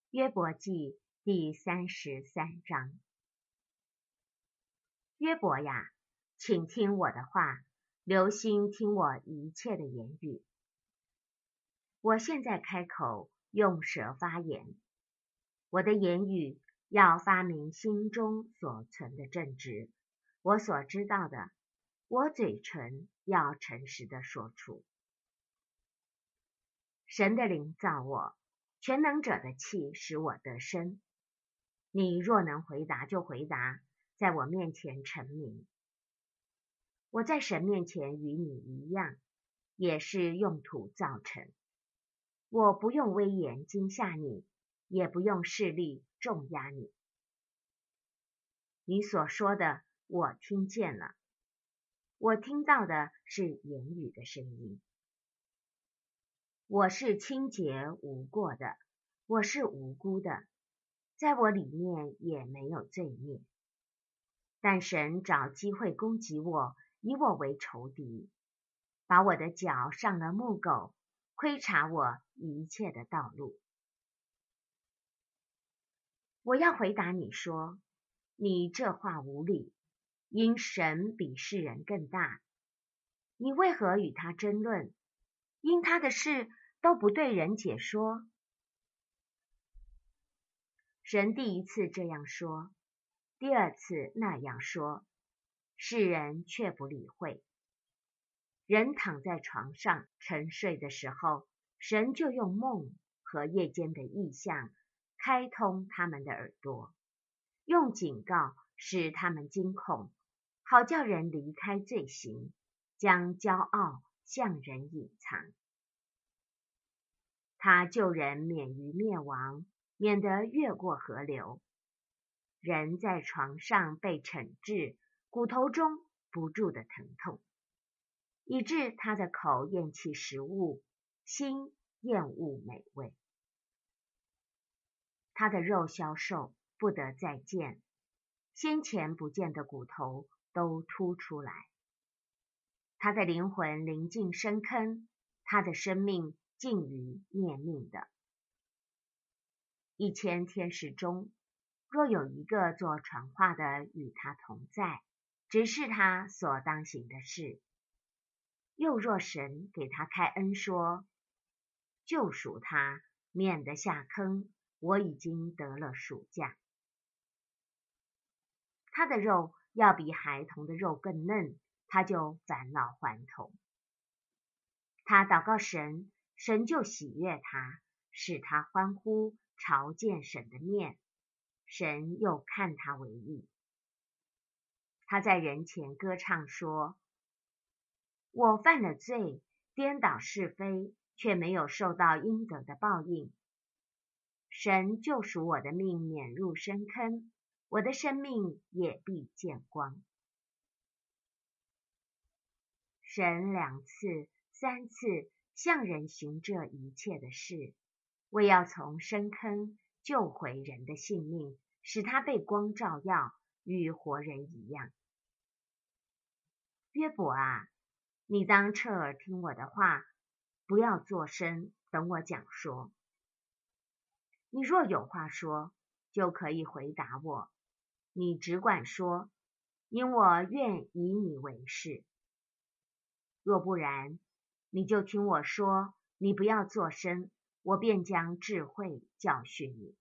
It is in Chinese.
约伯记第33章。约伯呀，请听我的话，留心听我一切的言语。我现在开口，用舌发言，我的言语要发明心中所存的正直，我所知道的，我嘴唇要诚实地说出。神的灵造我，全能者的气使我得生。你若能回答就回答，在我面前陈明。我在神面前与你一样，也是用土造成。我不用威严惊吓你，也不用势力重压你。你所说的我听见了，我听到的是言语的声音。我是清洁无过的，我是无辜的，在我里面也没有罪孽。但神找机会攻击我，以我为仇敌，把我的脚上了木狗，窥察我一切的道路。我要回答你说，你这话无理，因神比世人更大。你为何与他争论？因他的事都不对人解说。神第一次这样说，第二次那样说，世人却不理会。人躺在床上沉睡的时候，神就用梦和夜间的异象开通他们的耳朵，用警告使他们惊恐，好叫人离开罪行，将骄傲向人隐藏。他救人免于灭亡，免得越过河流。人在床上被惩治，骨头中不住的疼痛，以致他的口厌弃食物，心厌恶美味。他的肉消瘦，不得再见，先前不见的骨头都凸出来。他的灵魂临近深坑，他的生命近于灭命的。1000天使中，若有一个做传话的与他同在，指示他所当行的事，又若神给他开恩说，救赎他，免得下坑，我已经得了赎价。他的肉要比孩童的肉更嫩，他就返老还童。他祷告神，神就喜悦他，使他欢呼，朝见神的面，神又看他为义。他在人前歌唱说，我犯了罪，颠倒是非，却没有受到应得的报应。神救赎我的命免入深坑，我的生命也必见光。神2次、3次向人行这一切的事，为要从深坑救回人的性命，使他被光照耀，与活人一样。约伯啊，你当侧耳听我的话，不要作声，等我讲说。你若有话说，就可以回答我，你只管说，因我愿以你为是。若不然，你就听我说，你不要作声，我便将智慧教训你。